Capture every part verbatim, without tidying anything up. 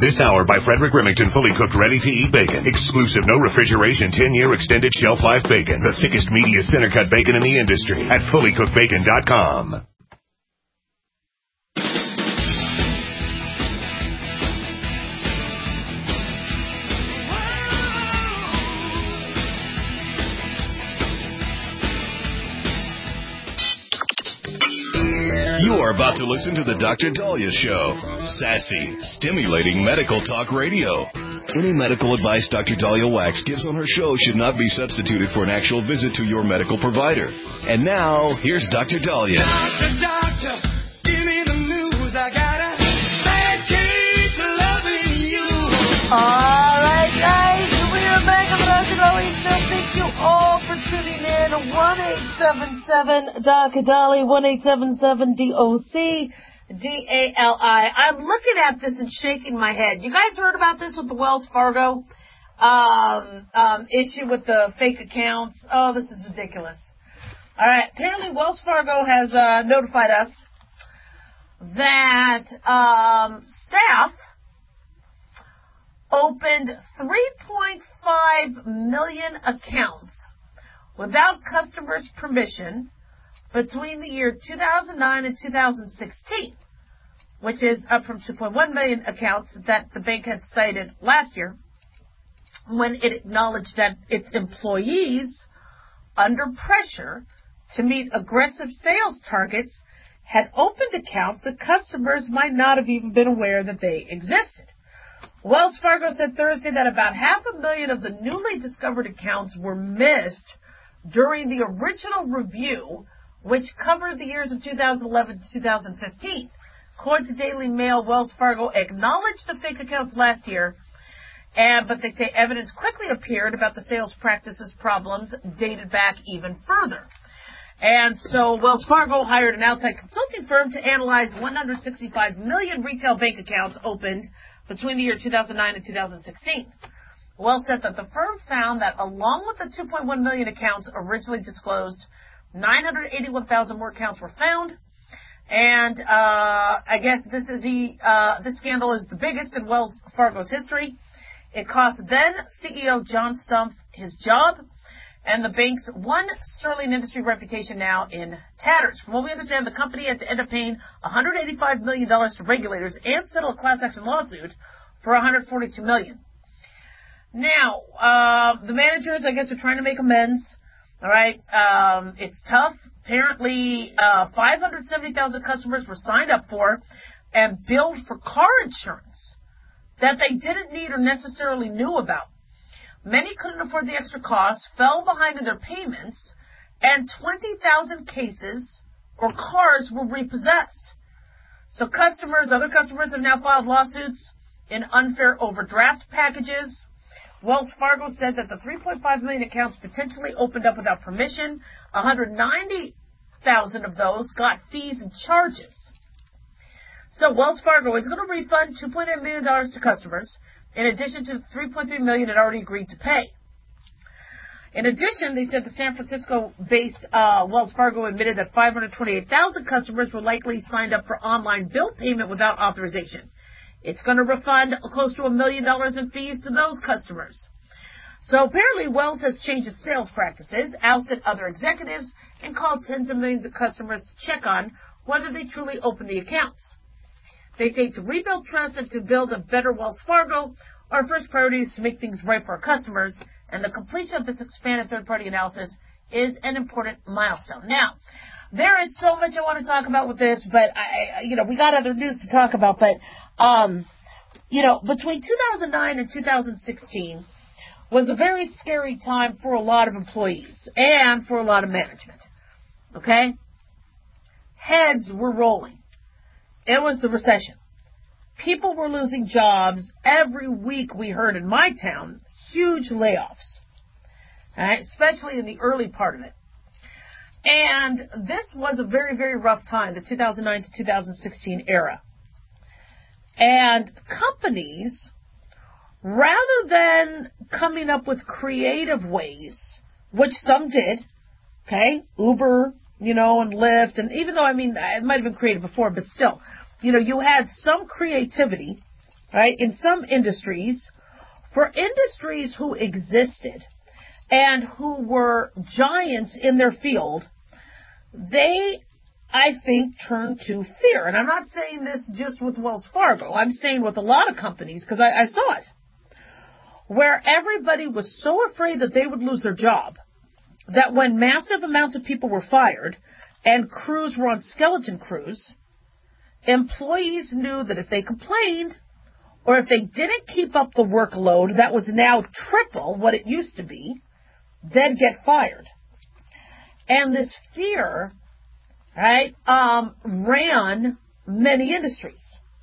This hour by Frederick Remington, fully cooked, ready-to-eat bacon. Exclusive, no refrigeration, ten-year extended shelf life bacon. The thickest, meatiest, center-cut bacon in the industry at fully cooked bacon dot com. You are about to listen to the Doctor Dahlia Show. Sassy, stimulating medical talk radio. Any medical advice Doctor Dahlia Wax gives on her show should not be substituted for an actual visit to your medical provider. And now, here's Doctor Dahlia. Doctor, doctor, give me the news. I got a bad case of loving you. All right, guys, we are back on the Doctor Dahlia Show. Thank you all for tuning in. one eight seven seven Doctor Dahlia, one eight seven seven D O C D A L I. I'm looking at this and shaking my head. You guys heard about this with the Wells Fargo um, um, issue with the fake accounts? Oh, this is ridiculous. All right, apparently Wells Fargo has uh, notified us that um, staff opened three point five million accounts without customers' permission between the year two thousand nine and two thousand sixteen, which is up from two point one million accounts that the bank had cited last year when it acknowledged that its employees, under pressure to meet aggressive sales targets, had opened accounts that customers might not have even been aware that they existed. Wells Fargo said Thursday that about half a million of the newly discovered accounts were missed during the original review, which covered the years of two thousand eleven to two thousand fifteen. According to Daily Mail, Wells Fargo acknowledged the fake accounts last year, and, but they say evidence quickly appeared about the sales practices problems dated back even further. And so Wells Fargo hired an outside consulting firm to analyze one hundred sixty-five million retail bank accounts opened between the year two thousand nine and two thousand sixteen. Wells said that the firm found that along with the two point one million accounts originally disclosed, nine hundred eighty-one thousand more accounts were found. And uh, I guess this is the uh, this scandal is the biggest in Wells Fargo's history. It cost then C E O John Stumpf his job, and the bank's one sterling industry reputation now in tatters. From what we understand, the company had to end up paying one hundred eighty-five million dollars to regulators and settle a class action lawsuit for one hundred forty-two million dollars. Now, uh, the managers, I guess, are trying to make amends. All right. Um, it's tough. Apparently, uh, five hundred seventy thousand customers were signed up for and billed for car insurance that they didn't need or necessarily knew about. Many couldn't afford the extra costs, fell behind in their payments, and twenty thousand cases or cars were repossessed. So customers, other customers have now filed lawsuits in unfair overdraft packages. Wells Fargo said that the three point five million accounts potentially opened up without permission. one hundred ninety thousand of those got fees and charges. So Wells Fargo is going to refund two point eight million dollars to customers, in addition to the three point three million dollars it already agreed to pay. In addition, they said the San Francisco-based uh, Wells Fargo admitted that five hundred twenty-eight thousand customers were likely signed up for online bill payment without authorization. It's going to refund close to a million dollars in fees to those customers. So apparently Wells has changed its sales practices, ousted other executives, and called tens of millions of customers to check on whether they truly opened the accounts. They say to rebuild trust and to build a better Wells Fargo, our first priority is to make things right for our customers, and the completion of this expanded third-party analysis is an important milestone. Now, there is so much I want to talk about with this, but I, I you know, we got other news to talk about, but Um, you know, between two thousand nine and two thousand sixteen was a very scary time for a lot of employees and for a lot of management. Okay? Heads were rolling. It was the recession. People were losing jobs. Every week we heard in my town huge layoffs, right? Especially in the early part of it. And this was a very, very rough time, the two thousand nine to two thousand sixteen era. And companies, rather than coming up with creative ways, which some did, okay, Uber, you know, and Lyft, and even though, I mean, it might have been creative before, but still, you know, you had some creativity right, in some industries, for industries who existed and who were giants in their field, they, I think, turned to fear. And I'm not saying this just with Wells Fargo. I'm saying with a lot of companies, because I, I saw it, where everybody was so afraid that they would lose their job that when massive amounts of people were fired and crews were on skeleton crews, employees knew that if they complained or if they didn't keep up the workload that was now triple what it used to be, they'd get fired. And this fear, right, um, ran many industries.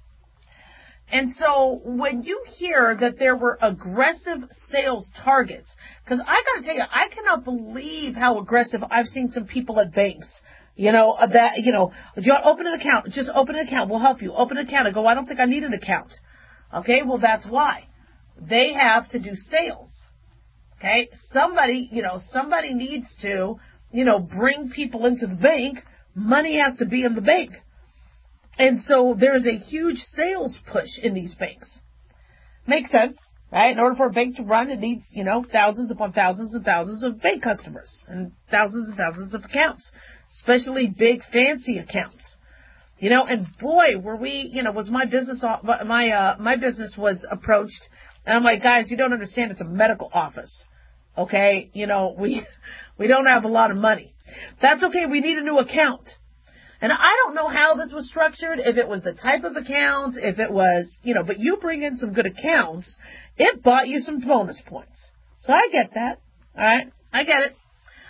And so when you hear that there were aggressive sales targets, because I got to tell you, I cannot believe how aggressive I've seen some people at banks. You know, that, you know, do you want to open an account? Just open an account. We'll help you. Open an account. I go, I don't think I need an account. Okay, well, that's why. They have to do sales. Okay, somebody, you know, somebody needs to, you know, bring people into the bank. Money has to be in the bank. And so there's a huge sales push in these banks. Makes sense, right? In order for a bank to run, it needs, you know, thousands upon thousands and thousands of bank customers and thousands and thousands of accounts, especially big, fancy accounts. You know, and boy, were we, you know, was my business, my, uh, my business was approached, and I'm like, guys, you don't understand, it's a medical office. Okay? You know, we, we don't have a lot of money. That's okay, we need a new account. And I don't know how this was structured, if it was the type of accounts, if it was, you know, but you bring in some good accounts, it bought you some bonus points. So I get that. All right? I get it.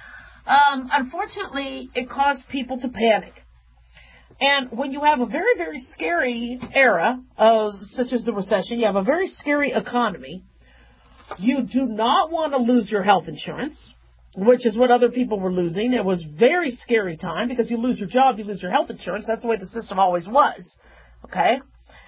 Um, unfortunately, it caused people to panic. And when you have a very, very scary era, uh, such as the recession, you have a very scary economy, you do not want to lose your health insurance, which is what other people were losing. It was very scary time because you lose your job, you lose your health insurance. That's the way the system always was. Okay?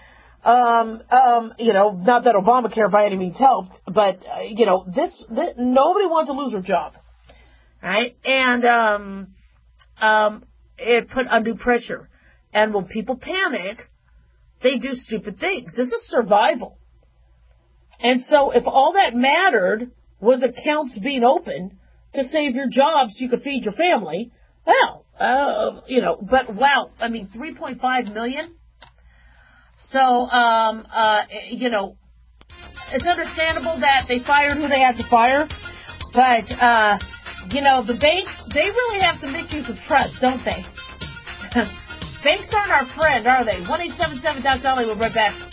Um, um, you know, not that Obamacare by any means helped, but, uh, you know, this, this, nobody wanted to lose their job. Right? And, um, um, it put undue pressure. And when people panic, they do stupid things. This is survival. And so if all that mattered was accounts being open to save your job so you could feed your family, well, uh, you know, but wow, I mean, three point five million. So, um, uh, you know, it's understandable that they fired who they had to fire, but, uh, you know, the banks, they really have some issues with trust, don't they? Banks aren't our friend, are they? one eight seven seven Doc Dolly, we'll be right back.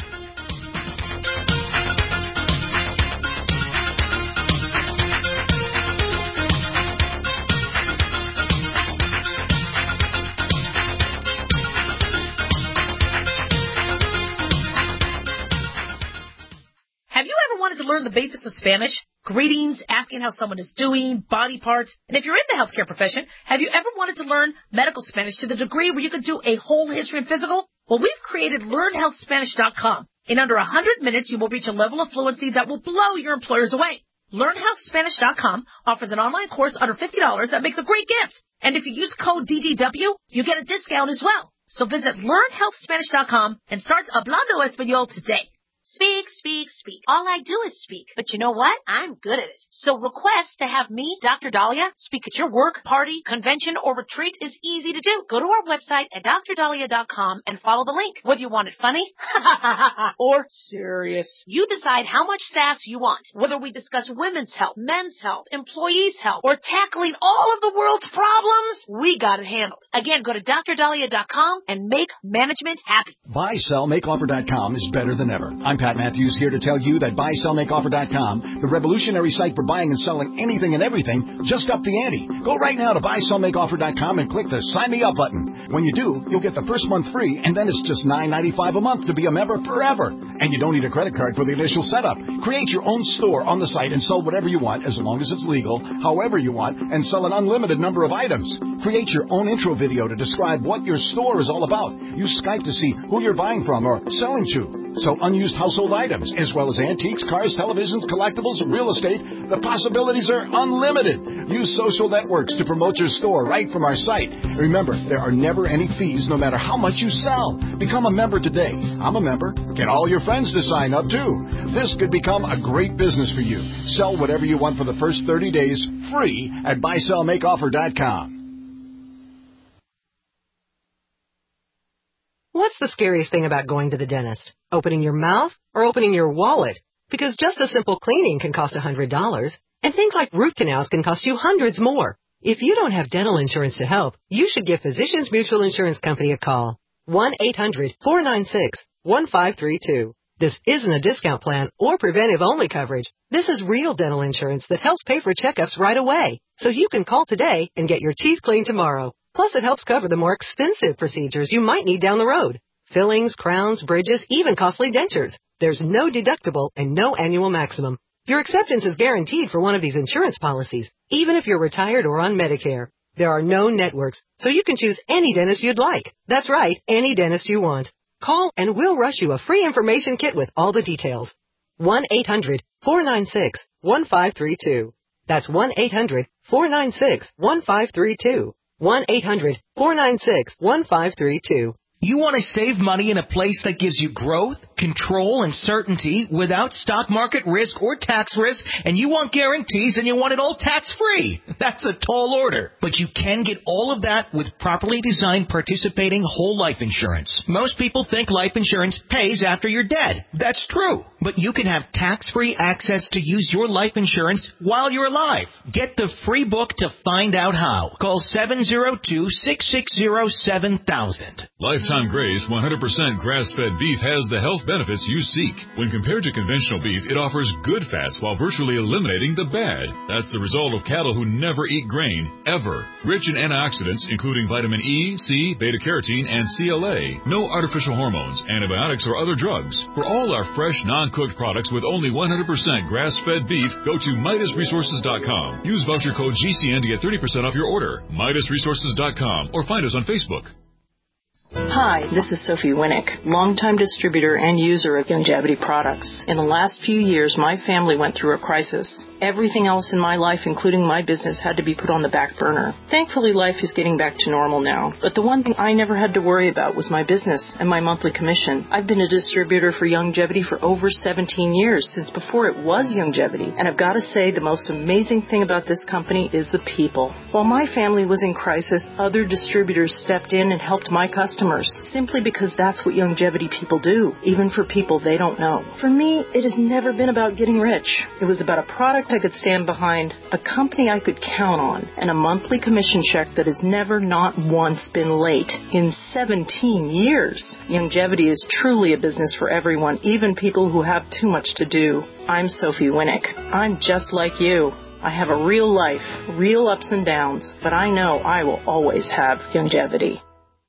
Have you ever wanted to learn the basics of Spanish? Greetings, asking how someone is doing, body parts. And if you're in the healthcare profession, have you ever wanted to learn medical Spanish to the degree where you could do a whole history and physical? Well, we've created learn health spanish dot com. In under one hundred minutes, you will reach a level of fluency that will blow your employers away. learn health spanish dot com offers an online course under fifty dollars that makes a great gift. And if you use code D D W, you get a discount as well. So visit learn health spanish dot com and start Hablando Español today. Speak, speak, speak. All I do is speak. But you know what? I'm good at it. So request to have me, Doctor Dahlia, speak at your work, party, convention, or retreat is easy to do. Go to our website at dr dahlia dot com and follow the link. Whether you want it funny or serious, you decide how much sass you want. Whether we discuss women's health, men's health, employees' health, or tackling all of the world's problems, we got it handled. Again, go to dr dahlia dot com and make management happy. buy sell make offer dot com is better than ever. I'm Pat Matthews here to tell you that buy sell make offer dot com, the revolutionary site for buying and selling anything and everything, just upped the ante. Go right now to buy sell make offer dot com and click the Sign Me Up button. When you do, you'll get the first month free, and then it's just nine ninety-five a month to be a member forever. And you don't need a credit card for the initial setup. Create your own store on the site and sell whatever you want, as long as it's legal, however you want, and sell an unlimited number of items. Create your own intro video to describe what your store is all about. Use Skype to see who you're buying from or selling to. Sell unused household items, as well as antiques, cars, televisions, collectibles, and real estate. The possibilities are unlimited. Use social networks to promote your store right from our site. Remember, there are never cover any fees no matter how much you sell. Become a member today. I'm a member. Get all your friends to sign up, too. This could become a great business for you. Sell whatever you want for the first thirty days free at buy sell make offer dot com. What's the scariest thing about going to the dentist? Opening your mouth or opening your wallet? Because just a simple cleaning can cost one hundred dollars, and things like root canals can cost you hundreds more. If you don't have dental insurance to help, you should give Physicians Mutual Insurance Company a call. one eight hundred four nine six one five three two. This isn't a discount plan or preventive-only coverage. This is real dental insurance that helps pay for checkups right away. So you can call today and get your teeth cleaned tomorrow. Plus, it helps cover the more expensive procedures you might need down the road. Fillings, crowns, bridges, even costly dentures. There's no deductible and no annual maximum. Your acceptance is guaranteed for one of these insurance policies, even if you're retired or on Medicare. There are no networks, so you can choose any dentist you'd like. That's right, any dentist you want. Call and we'll rush you a free information kit with all the details. one eight hundred four nine six one five three two. That's one eight hundred four nine six one five three two. one eight hundred four nine six one five three two. You want to save money in a place that gives you growth, control, and certainty without stock market risk or tax risk, and you want guarantees and you want it all tax-free. That's a tall order. But you can get all of that with properly designed participating whole life insurance. Most people think life insurance pays after you're dead. That's true. But you can have tax-free access to use your life insurance while you're alive. Get the free book to find out how. Call seven zero two, six six zero, seven thousand. Lifetime Graze one hundred percent grass-fed beef has the health benefits you seek. When compared to conventional beef, it offers good fats while virtually eliminating the bad. That's the result of cattle who never eat grain, ever. Rich in antioxidants, including vitamin E, C, beta-carotene, and C L A. No artificial hormones, antibiotics, or other drugs. For all our fresh, non-cooked products with only one hundred percent grass-fed beef, go to Midas Resources dot com. Use voucher code G C N to get thirty percent off your order. Midas Resources dot com or find us on Facebook. Hi, this is Sophie Winnick, longtime distributor and user of Youngevity products. In the last few years, my family went through a crisis. Everything else in my life, including my business, had to be put on the back burner. Thankfully, life is getting back to normal now. But the one thing I never had to worry about was my business and my monthly commission. I've been a distributor for Youngevity for over seventeen years, since before it was Youngevity. And I've got to say, the most amazing thing about this company is the people. While my family was in crisis, other distributors stepped in and helped my customers, simply because that's what Youngevity people do, even for people they don't know. For me, it has never been about getting rich. It was about a product I could stand behind, a company I could count on, and a monthly commission check that has never not once been late in seventeen years. Youngevity is truly a business for everyone, even people who have too much to do. I'm Sophie Winnick. I'm just like you. I have a real life, real ups and downs, but I know I will always have Youngevity.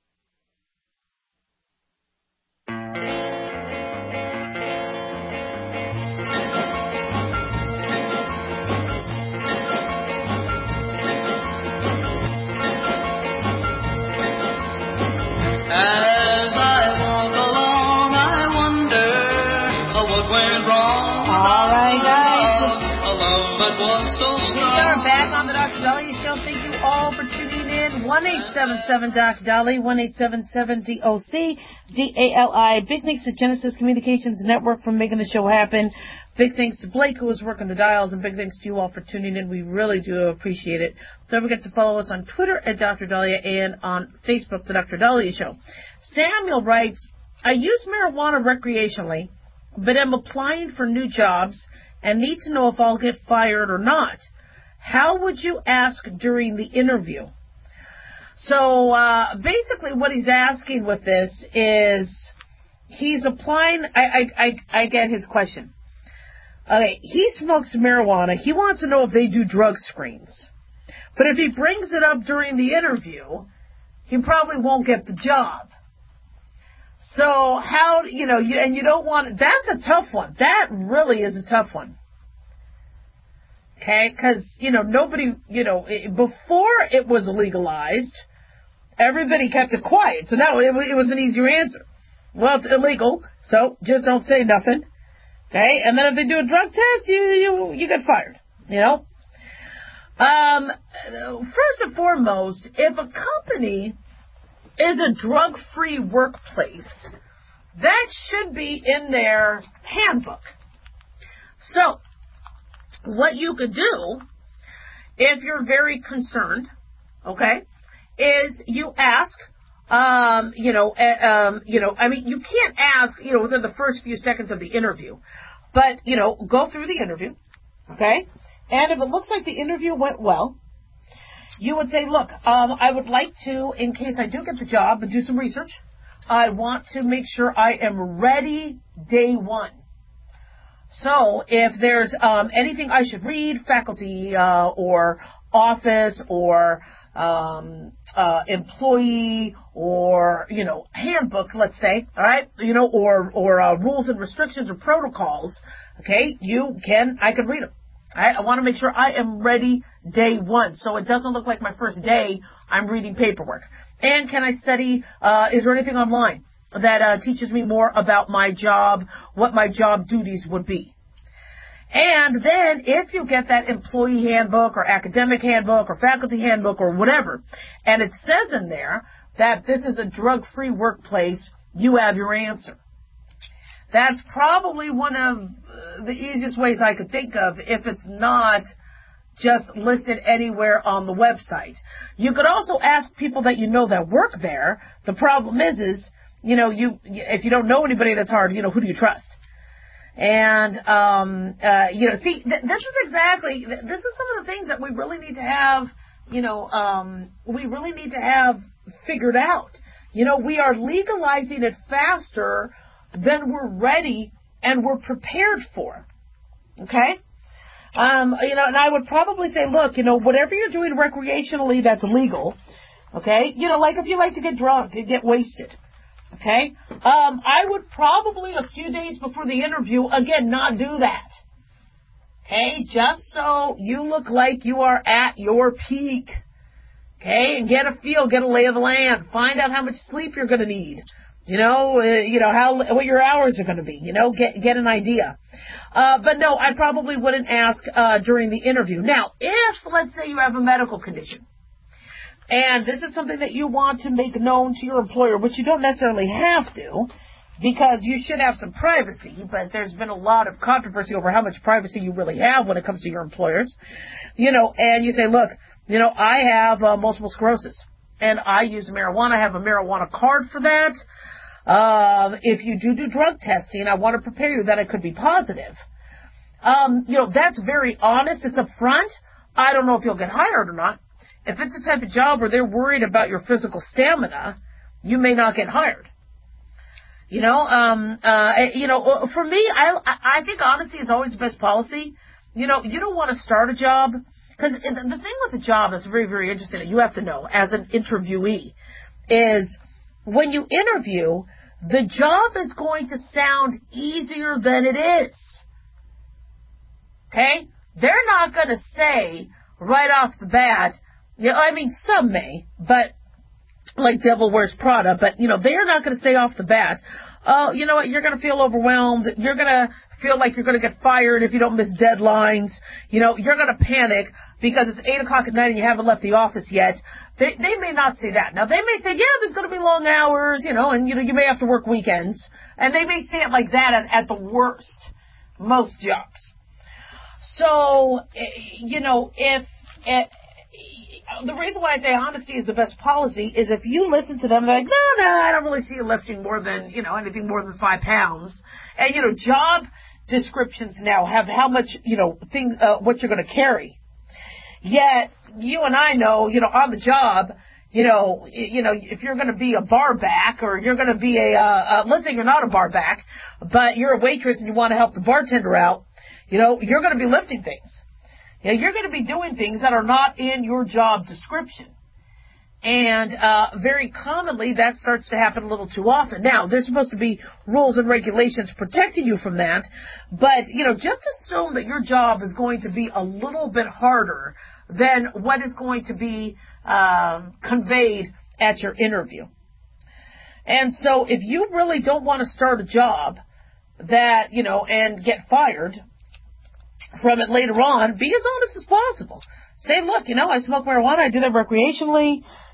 As I walk along, I wonder oh, what went wrong. All right, guys. A love that was so strong. We are back on the Doctor Dahlia Show. Thank you all for tuning in. one eight seven seven Doc Dolly, one eight seven seven D O C D A L I. Big thanks to Genesis Communications Network for making the show happen. Big thanks to Blake, who was working the dials, and big thanks to you all for tuning in. We really do appreciate it. Don't forget to follow us on Twitter at Doctor Dahlia and on Facebook, The Doctor Dahlia Show. Samuel writes, I use marijuana recreationally, but am applying for new jobs and need to know if I'll get fired or not. How would you ask during the interview? So uh, basically what he's asking with this is he's applying, I, I, I, I get his question. Okay, he smokes marijuana. He wants to know if they do drug screens. But if he brings it up during the interview, he probably won't get the job. So how, you know, you, and you don't want, that's a tough one. That really is a tough one. Okay, because, you know, nobody, you know, it, before it was legalized, everybody kept it quiet. So now it, it was an easier answer. Well, it's illegal, so just don't say nothing. Okay, and then if they do a drug test, you you you get fired. You know. Um, first and foremost, if a company is a drug-free workplace. That should be in their handbook. So, what you could do, if you're very concerned, okay, is you ask, um, you know, uh, um, you know, I mean, you can't ask, you know, within the first few seconds of the interview, but, you know, go through the interview, okay, and if it looks like the interview went well, you would say, look, um, I would like to, in case I do get the job, do some research. I want to make sure I am ready day one. So if there's um, anything I should read, faculty uh, or office or um, uh, employee or, you know, handbook, let's say, all right, you know, or, or uh, rules and restrictions or protocols, okay, you can, I can read them. All right, I want to make sure I am ready day one, so it doesn't look like my first day I'm reading paperwork. And can I study, uh, is there anything online that uh, teaches me more about my job, what my job duties would be? And then if you get that employee handbook or academic handbook or faculty handbook or whatever, and it says in there that this is a drug-free workplace, you have your answer. That's probably one of the easiest ways I could think of if it's not just listed anywhere on the website. You could also ask people that you know that work there. The problem is, is, you know, you if you don't know anybody that's hard, you know, who do you trust? And, um, uh, you know, see, th- this is exactly, th- this is some of the things that we really need to have, you know, um, we really need to have figured out. You know, we are legalizing it faster than we're ready and we're prepared for. Okay? Um, you know, and I would probably say, look, you know, whatever you're doing recreationally that's legal, okay, you know, like if you like to get drunk and get wasted, okay, um, I would probably a few days before the interview, again, not do that. Okay? Just so you look like you are at your peak. Okay? And get a feel, get a lay of the land. Find out how much sleep you're going to need. You know, uh, you know, how, what your hours are going to be, you know, get, get an idea. Uh, but no, I probably wouldn't ask, uh, during the interview. Now, if, let's say you have a medical condition, and this is something that you want to make known to your employer, which you don't necessarily have to, because you should have some privacy, but there's been a lot of controversy over how much privacy you really have when it comes to your employers, you know, and you say, look, you know, I have uh, multiple sclerosis, and I use marijuana. I have a marijuana card for that. Uh, if you do do drug testing, I want to prepare you that it could be positive. Um, you know, that's very honest. It's upfront. I don't know if you'll get hired or not. If it's the type of job where they're worried about your physical stamina, you may not get hired. You know, um, uh, you know, for me, I, I think honesty is always the best policy. You know, you don't want to start a job, because the thing with a job that's very, very interesting that you have to know as an interviewee is when you interview, the job is going to sound easier than it is. Okay? They're not going to say right off the bat, you know, I mean, some may, but like Devil Wears Prada, but, you know, they're not going to say off the bat, oh, you know what, you're going to feel overwhelmed. You're going to feel like you're going to get fired if you don't miss deadlines. You know, you're going to panic because it's eight o'clock at night and you haven't left the office yet. They, they may not say that. Now, they may say, yeah, there's going to be long hours, you know, and, you know, you may have to work weekends. And they may say it like that at, at the worst, most jobs. So, you know, if, if the reason why I say honesty is the best policy is if you listen to them, they're like, no, no, I don't really see you lifting more than, you know, anything more than five pounds. And, you know, job descriptions now have how much, you know, things, uh, what you're going to carry. Yet, you and I know, you know, on the job, you know, you know, if you're going to be a bar back or you're going to be a, uh, uh, let's say you're not a bar back, but you're a waitress and you want to help the bartender out, you know, you're going to be lifting things. You know, you're going to be doing things that are not in your job description. And uh very commonly, that starts to happen a little too often. Now, there's supposed to be rules and regulations protecting you from that. But, you know, just assume that your job is going to be a little bit harder than what is going to be um, conveyed at your interview. And so if you really don't want to start a job that, you know, and get fired from it later on, be as honest as possible. Say, look, you know, I smoke marijuana. I do that recreationally.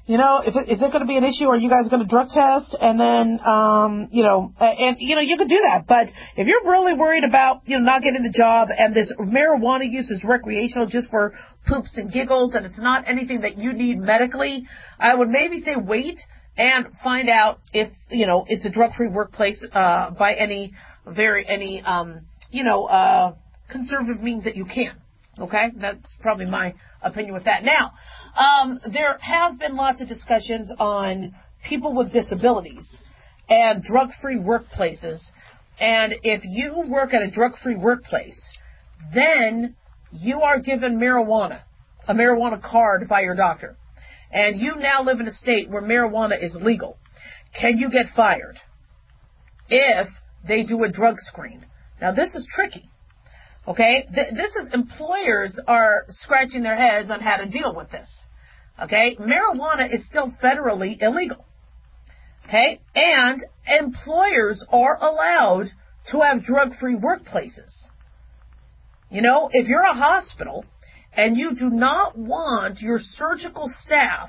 You know, if it, is it going to be an issue? Are you guys going to drug test? And then, um, you know, and, you know, you could do that. But if you're really worried about, you know, not getting the job and this marijuana use is recreational just for poops and giggles and it's not anything that you need medically, I would maybe say wait and find out if, you know, it's a drug-free workplace, uh, by any very, any, um, you know, uh, conservative means that you can. Okay? That's probably my opinion with that. Now, um, there have been lots of discussions on people with disabilities and drug-free workplaces. And if you work at a drug-free workplace, then you are given marijuana, a marijuana card by your doctor. And you now live in a state where marijuana is legal. Can you get fired if they do a drug screen? Now, this is tricky. Okay, Th- this is employers are scratching their heads on how to deal with this. Okay, marijuana is still federally illegal. Okay, and employers are allowed to have drug-free workplaces. You know, if you're a hospital and you do not want your surgical staff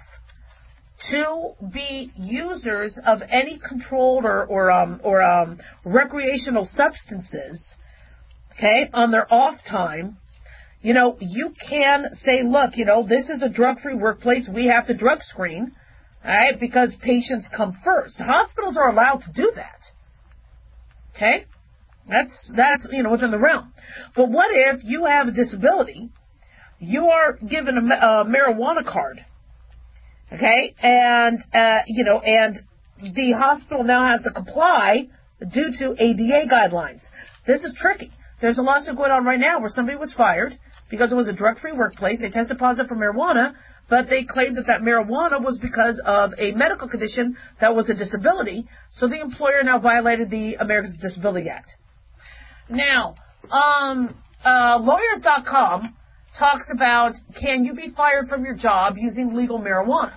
to be users of any controlled or or um or um recreational substances, okay, on their off time, you know, you can say, look, you know, this is a drug-free workplace. We have to drug screen, all right, because patients come first. Hospitals are allowed to do that. Okay? That's, that's you know, within the realm. But what if you have a disability, you are given a, a marijuana card, okay, and, uh, you know, and the hospital now has to comply due to A D A guidelines. This is tricky. There's a lawsuit going on right now where somebody was fired because it was a drug-free workplace. They tested positive for marijuana, but they claimed that that marijuana was because of a medical condition that was a disability. So the employer now violated the Americans with Disability Act. Now, um, uh, lawyers dot com talks about, can you be fired from your job using legal marijuana?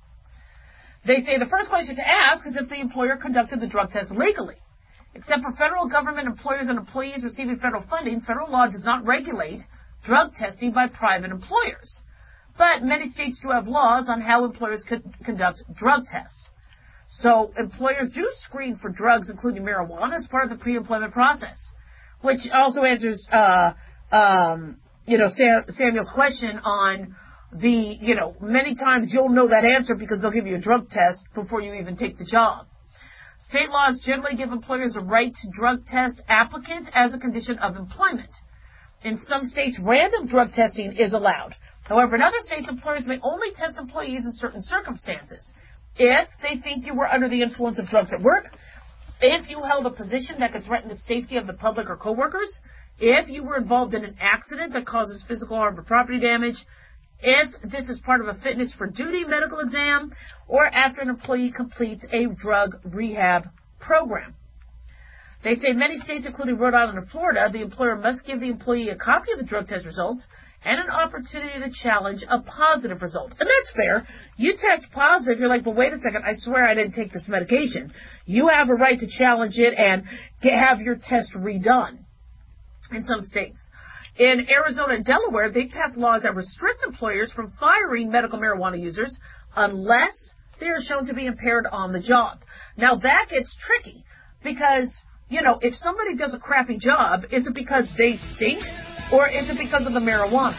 They say the first question to ask is if the employer conducted the drug test legally. Except for federal government employers and employees receiving federal funding, federal law does not regulate drug testing by private employers. But many states do have laws on how employers could conduct drug tests. So employers do screen for drugs, including marijuana, as part of the pre-employment process, which also answers, uh, um, you know, Sam, Samuel's question on the, you know, many times you'll know that answer because they'll give you a drug test before you even take the job. State laws generally give employers a right to drug test applicants as a condition of employment. In some states, random drug testing is allowed. However, in other states, employers may only test employees in certain circumstances. If they think you were under the influence of drugs at work, if you held a position that could threaten the safety of the public or coworkers, if you were involved in an accident that causes physical harm or property damage, if this is part of a fitness for duty medical exam, or after an employee completes a drug rehab program. They say many states, including Rhode Island and Florida, the employer must give the employee a copy of the drug test results and an opportunity to challenge a positive result. And that's fair. You test positive, you're like, but wait a second, I swear I didn't take this medication. You have a right to challenge it and get, have your test redone in some states. In Arizona and Delaware, they passed laws that restrict employers from firing medical marijuana users unless they are shown to be impaired on the job. Now, that gets tricky because, you know, if somebody does a crappy job, is it because they stink or is it because of the marijuana?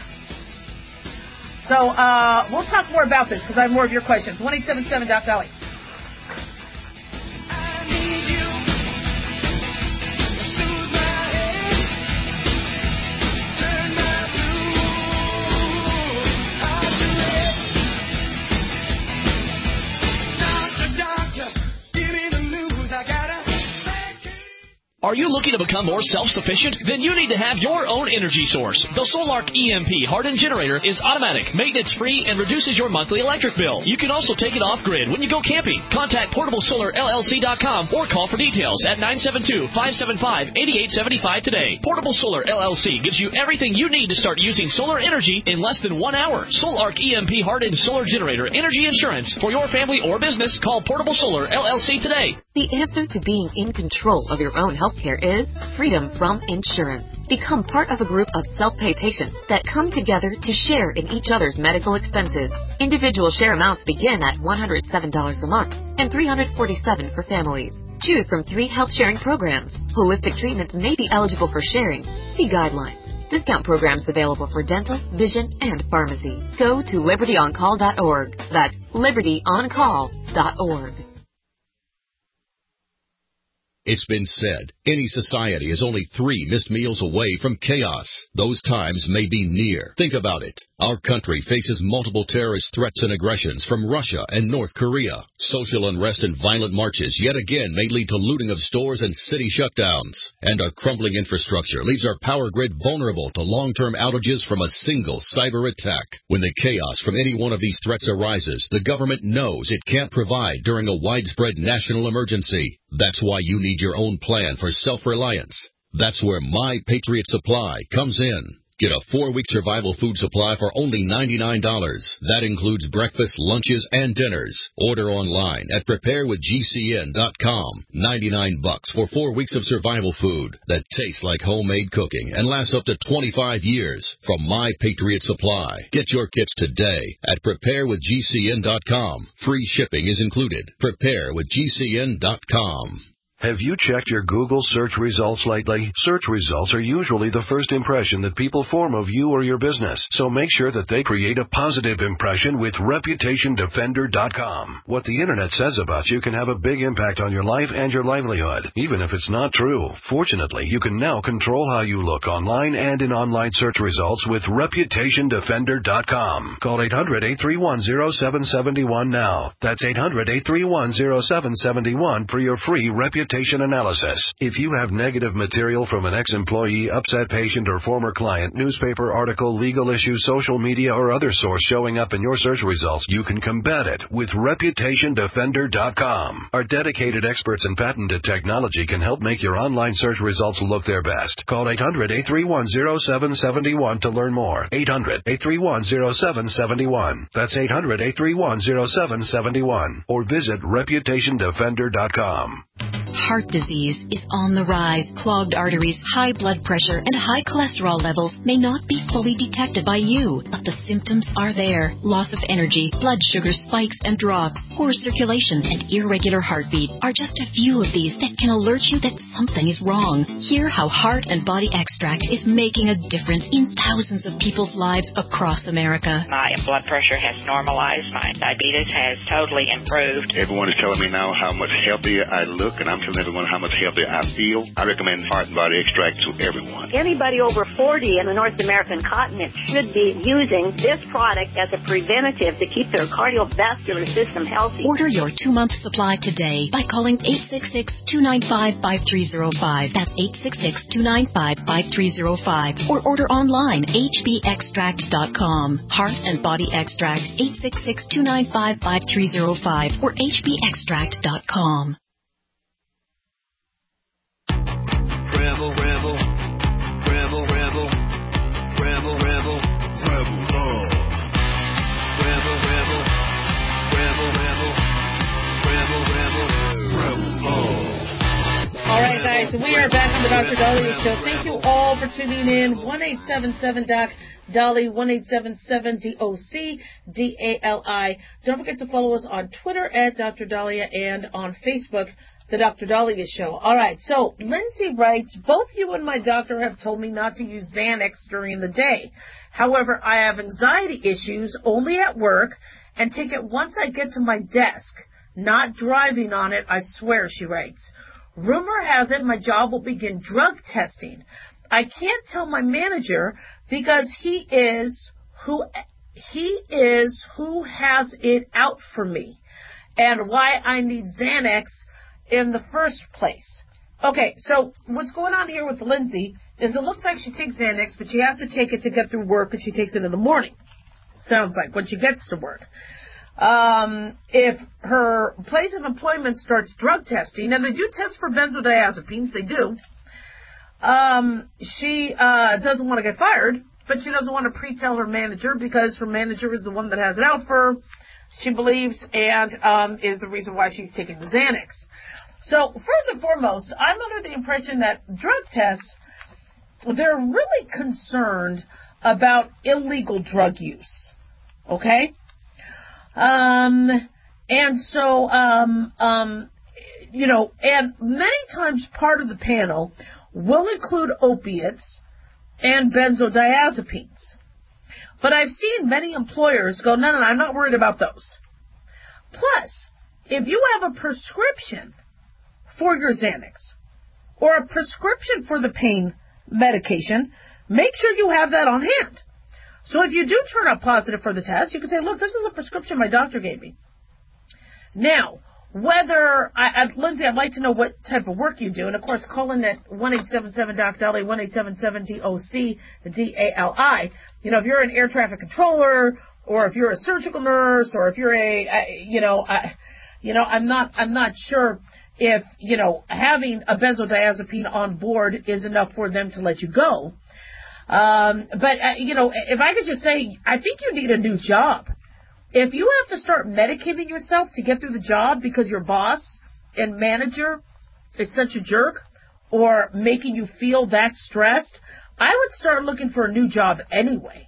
So uh, we'll talk more about this because I have more of your questions. one eight seven seven Doc Dolly. Are you looking to become more self-sufficient? Then you need to have your own energy source. The Solark E M P hardened generator is automatic, maintenance-free, and reduces your monthly electric bill. You can also take it off-grid when you go camping. Contact portable solar L L C dot com or call for details at nine seven two, five seven five, eight eight seven five today. Portable Solar L L C gives you everything you need to start using solar energy in less than one hour. Solark E M P hardened solar generator energy insurance. For your family or business, call Portable Solar L L C today. The answer to being in control of your own healthcare is freedom from insurance. Become part of a group of self-pay patients that come together to share in each other's medical expenses. Individual share amounts begin at one hundred seven dollars a month and three hundred forty-seven dollars for families. Choose from three health sharing programs. Holistic treatments may be eligible for sharing. See guidelines. Discount programs available for dental, vision, and pharmacy. Go to liberty on call dot org. That's liberty on call dot org. It's been said, any society is only three missed meals away from chaos. Those times may be near. Think about it. Our country faces multiple terrorist threats and aggressions from Russia and North Korea. Social unrest and violent marches yet again may lead to looting of stores and city shutdowns. And our crumbling infrastructure leaves our power grid vulnerable to long-term outages from a single cyber attack. When the chaos from any one of these threats arises, the government knows it can't provide during a widespread national emergency. That's why you need your own plan for self-reliance. That's where My Patriot Supply comes in. Get a four-week survival food supply for only ninety-nine dollars. That includes breakfast, lunches, and dinners. Order online at prepare with G C N dot com. ninety-nine bucks for four weeks of survival food that tastes like homemade cooking and lasts up to twenty-five years from My Patriot Supply. Get your kits today at prepare with G C N dot com. Free shipping is included. prepare with G C N dot com. Have you checked your Google search results lately? Search results are usually the first impression that people form of you or your business, so make sure that they create a positive impression with reputation defender dot com. What the internet says about you can have a big impact on your life and your livelihood, even if it's not true. Fortunately, you can now control how you look online and in online search results with reputation defender dot com. Call eight hundred, eight three one, zero seven seven one now. That's eight hundred, eight three one, zero seven seven one for your free reputation analysis. If you have negative material from an ex-employee, upset patient, or former client, newspaper article, legal issue, social media, or other source showing up in your search results, you can combat it with reputation defender dot com. Our dedicated experts in patented technology can help make your online search results look their best. Call eight hundred, eight three one, zero seven seven one to learn more. eight hundred, eight three one, zero seven seven one. That's eight hundred, eight three one, zero seven seven one. Or visit reputation defender dot com. Heart disease is on the rise. Clogged arteries, high blood pressure, and high cholesterol levels may not be fully detected by you, but the symptoms are there. Loss of energy, blood sugar spikes and drops, poor circulation, and irregular heartbeat are just a few of these that can alert you that something is wrong. Hear how Heart and Body Extract is making a difference in thousands of people's lives across America. My blood pressure has normalized. My diabetes has totally improved. Everyone is telling me now how much healthier I look, and I'm telling everyone how much healthier I feel. I recommend Heart and Body Extract to everyone. Anybody over forty in the North American continent should be using this product as a preventative to keep their cardiovascular system healthy. Order your two-month supply today by calling eight six six, two nine five, five three zero five. That's eight six six, two nine five, five three zero five. Or order online, H B extract dot com. Heart and Body Extract, eight six six, two nine five, five three zero five or H B extract dot com. Rebel, rebel, rebel, rebel, rebel, rebel, rebel love. Rebel, rebel, rebel, rebel, rebel, rebel, rebel love. All right, guys, we are back on the Doctor Dahlia Show. Thank you all for tuning in. one eight seven seven Doc Dolly, one eight seven seven D O C D A L I. Don't forget to follow us on Twitter at Doctor Dahlia and on Facebook, The Doctor Dahlia Show. All right, so Lindsay writes, both you and my doctor have told me not to use Xanax during the day. However, I have anxiety issues only at work and take it once I get to my desk. Not driving on it, I swear, she writes. Rumor has it my job will begin drug testing. I can't tell my manager because he is who he is who has it out for me and why I need Xanax in the first place. Okay, so what's going on here with Lindsay is it looks like she takes Xanax, but she has to take it to get through work, and she takes it in the morning. Sounds like when she gets to work. Um, if her place of employment starts drug testing, and they do test for benzodiazepines, they do, um, she uh, doesn't want to get fired, but she doesn't want to pre-tell her manager because her manager is the one that has it out for her, she believes, and um, is the reason why she's taking the Xanax. So, first and foremost, I'm under the impression that drug tests, they're really concerned about illegal drug use. Okay? Um, and so, um, um, you know, and many times part of the panel will include opiates and benzodiazepines. But I've seen many employers go, no, no, no, I'm not worried about those. Plus, if you have a prescription for your Xanax or a prescription for the pain medication, make sure you have that on hand. So if you do turn up positive for the test, you can say, look, this is a prescription my doctor gave me. Now, whether, I, I, Lindsay, I'd like to know what type of work you do. And, of course, call in at one eight seven seven D O C D A L I, one eight seven seven D O C D A L I. You know, if you're an air traffic controller, or if you're a surgical nurse, or if you're a, a you know, I, you know, I'm not, I'm not sure if, you know, having a benzodiazepine on board is enough for them to let you go. Um, but, uh, you know, if I could just say, I think you need a new job. If you have to start medicating yourself to get through the job because your boss and manager is such a jerk or making you feel that stressed, I would start looking for a new job anyway.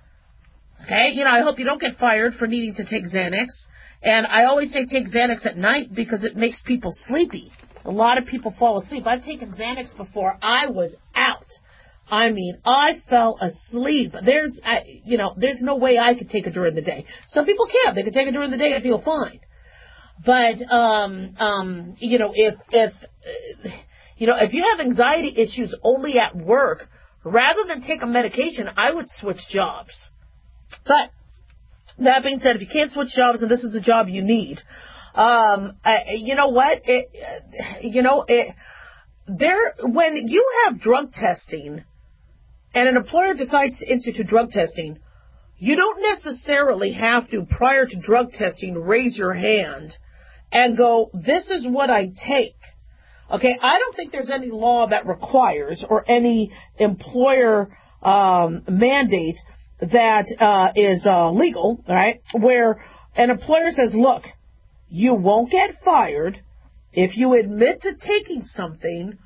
Okay? You know, I hope you don't get fired for needing to take Xanax. And I always say take Xanax at night because it makes people sleepy. A lot of people fall asleep. I've taken Xanax before. I was out. I mean, I fell asleep. There's, I, you know, there's no way I could take it during the day. Some people can. They can take it during the day and feel fine. But, um, um, you know, if, if, uh, you know, if you have anxiety issues only at work, rather than take a medication, I would switch jobs. But that being said, if you can't switch jobs and this is a job you need, um, I, you know what? It, you know, it, there, when you have drug testing, and an employer decides to institute drug testing, you don't necessarily have to, prior to drug testing, raise your hand and go, this is what I take. Okay, I don't think there's any law that requires or any employer um, mandate that uh, is uh, legal, right, where an employer says, look, you won't get fired if you admit to taking something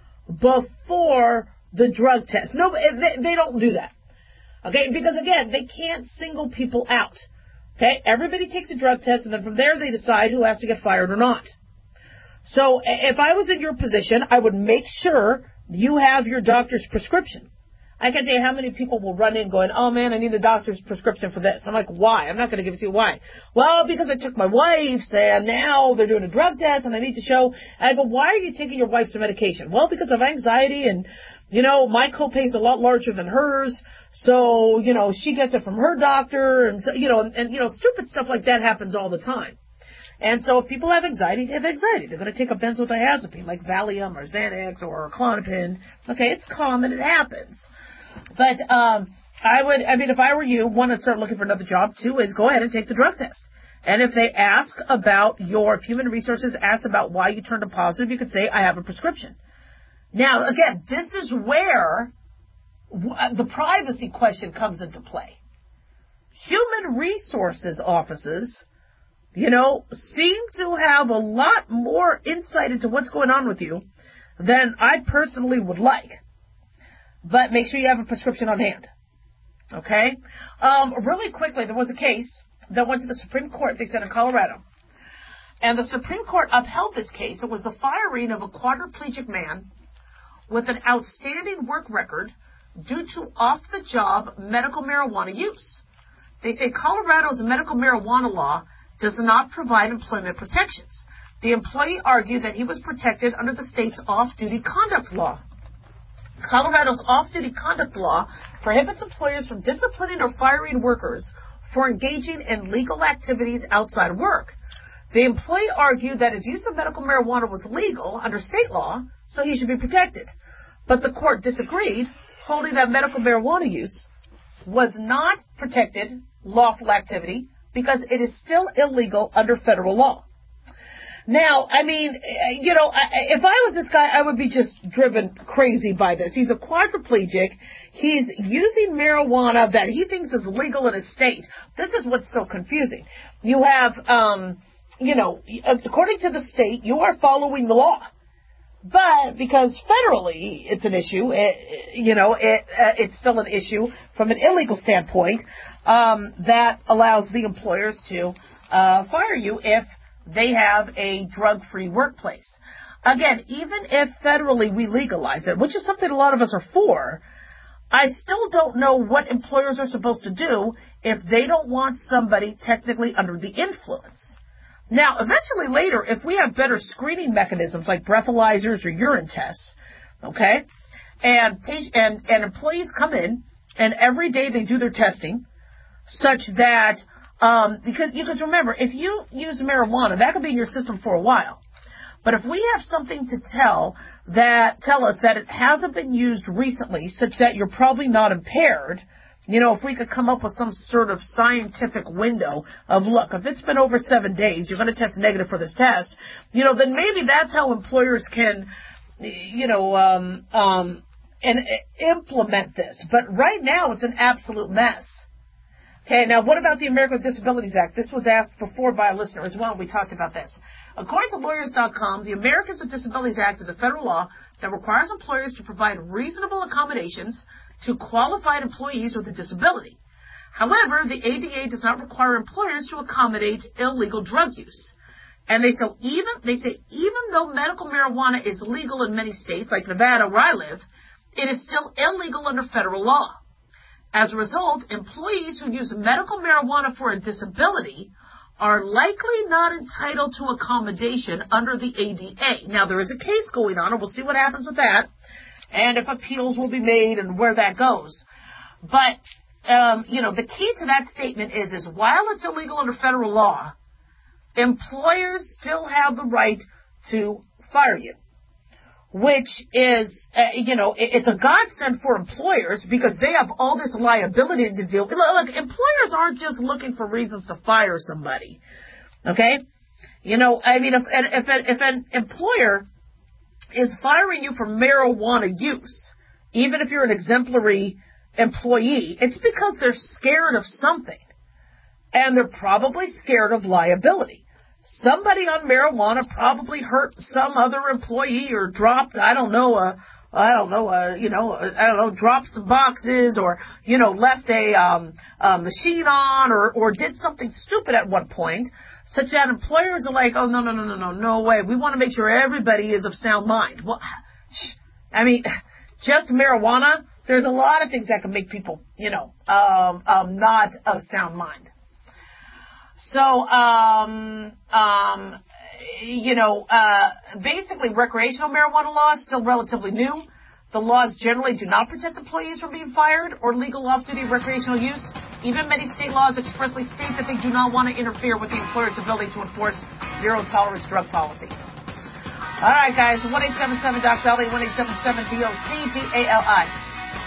before the drug test. No, they, they don't do that. Okay, because again, they can't single people out. Okay, everybody takes a drug test and then from there they decide who has to get fired or not. So if I was in your position, I would make sure you have your doctor's prescription. I can tell you how many people will run in going, oh man, I need a doctor's prescription for this. I'm like, why? I'm not going to give it to you. Why? Well, because I took my wife's and now they're doing a drug test and I need to show. And I go, why are you taking your wife's medication? Well, because of anxiety and, you know, my copay is a lot larger than hers. So, you know, she gets it from her doctor and so, you know, and, and you know, stupid stuff like that happens all the time. And so if people have anxiety, they have anxiety. They're going to take a benzodiazepine like Valium or Xanax or Klonopin. Okay, it's common. It happens. But um, I would, I mean, if I were you, one, I'd start looking for another job. Two is go ahead and take the drug test. And if they ask about your, if human resources asks about why you turned a positive, you could say, I have a prescription. Now, again, this is where the privacy question comes into play. Human resources offices, you know, seem to have a lot more insight into what's going on with you than I personally would like. But make sure you have a prescription on hand. Okay? Um, really quickly, there was a case that went to the Supreme Court, they said, in Colorado. And the Supreme Court upheld this case. It was the firing of a quadriplegic man with an outstanding work record due to off-the-job medical marijuana use. They say Colorado's medical marijuana law does not provide employment protections. The employee argued that he was protected under the state's off-duty conduct law. Colorado's off-duty conduct law prohibits employers from disciplining or firing workers for engaging in legal activities outside work. The employee argued that his use of medical marijuana was legal under state law, so he should be protected. But the court disagreed, holding that medical marijuana use was not protected lawful activity because it is still illegal under federal law. Now, I mean, you know, if I was this guy, I would be just driven crazy by this. He's a quadriplegic. He's using marijuana that he thinks is legal in his state. This is what's so confusing. You have, um, you know, according to the state, you are following the law. But because federally it's an issue, it, you know, it, uh, it's still an issue from an illegal standpoint, um, that allows the employers to uh, fire you if they have a drug-free workplace. Again, even if federally we legalize it, which is something a lot of us are for, I still don't know what employers are supposed to do if they don't want somebody technically under the influence. Now, eventually later, if we have better screening mechanisms like breathalyzers or urine tests, okay, and and and employees come in and every day they do their testing, such that um, because because remember, if you use marijuana, that could be in your system for a while. But if we have something to tell that tell us that it hasn't been used recently, such that you're probably not impaired. You know, if we could come up with some sort of scientific window of, look, if it's been over seven days, you're going to test negative for this test, you know, then maybe that's how employers can, you know, um, um, and implement this. But right now, it's an absolute mess. Okay, now what about the American with Disabilities Act? This was asked before by a listener as well. We talked about this. According to lawyers dot com, the Americans with Disabilities Act is a federal law that requires employers to provide reasonable accommodations to qualified employees with a disability. However, the A D A does not require employers to accommodate illegal drug use. And they so even they say even though medical marijuana is legal in many states, like Nevada, where I live, it is still illegal under federal law. As a result, employees who use medical marijuana for a disability are likely not entitled to accommodation under the A D A. Now, there is a case going on, and we'll see what happens with that, and if appeals will be made and where that goes. But, um, you know, the key to that statement is, is while it's illegal under federal law, employers still have the right to fire you, which is, uh, you know, it, it's a godsend for employers because they have all this liability to deal with. Look, employers aren't just looking for reasons to fire somebody, okay? You know, I mean, if, if, if an employer is firing you for marijuana use, even if you're an exemplary employee, it's because they're scared of something. And they're probably scared of liability. Somebody on marijuana probably hurt some other employee or dropped, I don't know, a, I don't know, a, you know, a, I don't know, dropped some boxes or, you know, left a, um, a machine on or, or did something stupid at one point, such that employers are like, oh, no, no, no, no, no, no way. We want to make sure everybody is of sound mind. Well, I mean, just marijuana, there's a lot of things that can make people, you know, um, um, not of sound mind. So, um, um, you know, uh, basically recreational marijuana law is still relatively new. The laws generally do not protect employees from being fired or legal off-duty recreational use. Even many state laws expressly state that they do not want to interfere with the employer's ability to enforce zero-tolerance drug policies. All right, guys, one eight seven seven D O C D A L I, one eight seven seven D O C D A L I.